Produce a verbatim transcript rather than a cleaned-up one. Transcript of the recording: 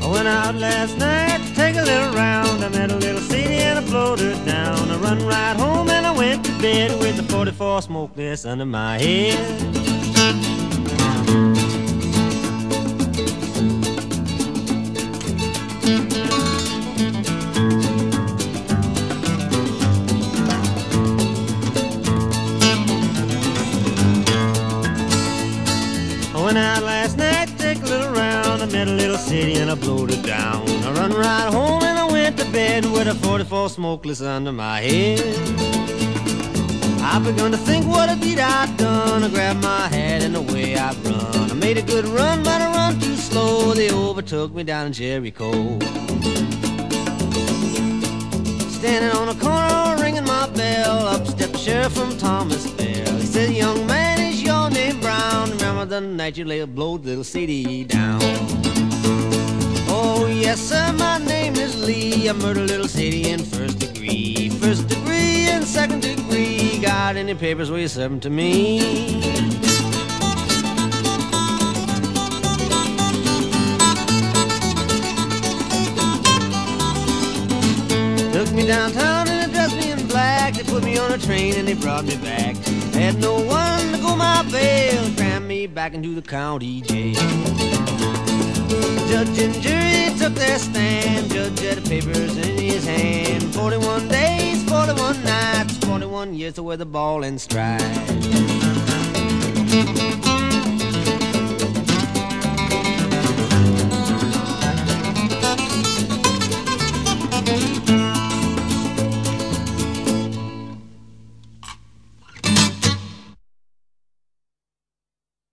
I went out last night to take a little round. I met a little city and I blowed her down. I run right home and I went to bed with the forty-four smokeless under my head. I went out last night to take a little round. I met a little city and I blowed it down. I run right home and I went to bed with a forty-four smokeless under my head. I begun to think what a deed I'd done. I grabbed my hat and away I run. I made a good run, but I run too slow. They overtook me down in Jericho. Standing on a corner ringing my bell, up stepped the sheriff from Thomasville. He said, young man, is your name Brown? Remember the night you lay a blowed little Sadie down? Oh yes sir, my name is Lee. I murdered little Sadie in first degree. First degree and second degree. Got any papers, will you serve them to me? Took me downtown and they dressed me in black. They put me on a train and they brought me back. Had no one to go my bail, crammed me back into the county jail. Judge and jury took their stand. Judge had the papers in his hand. Forty-one days, forty-one nights, forty-one years to wear the ball and stride.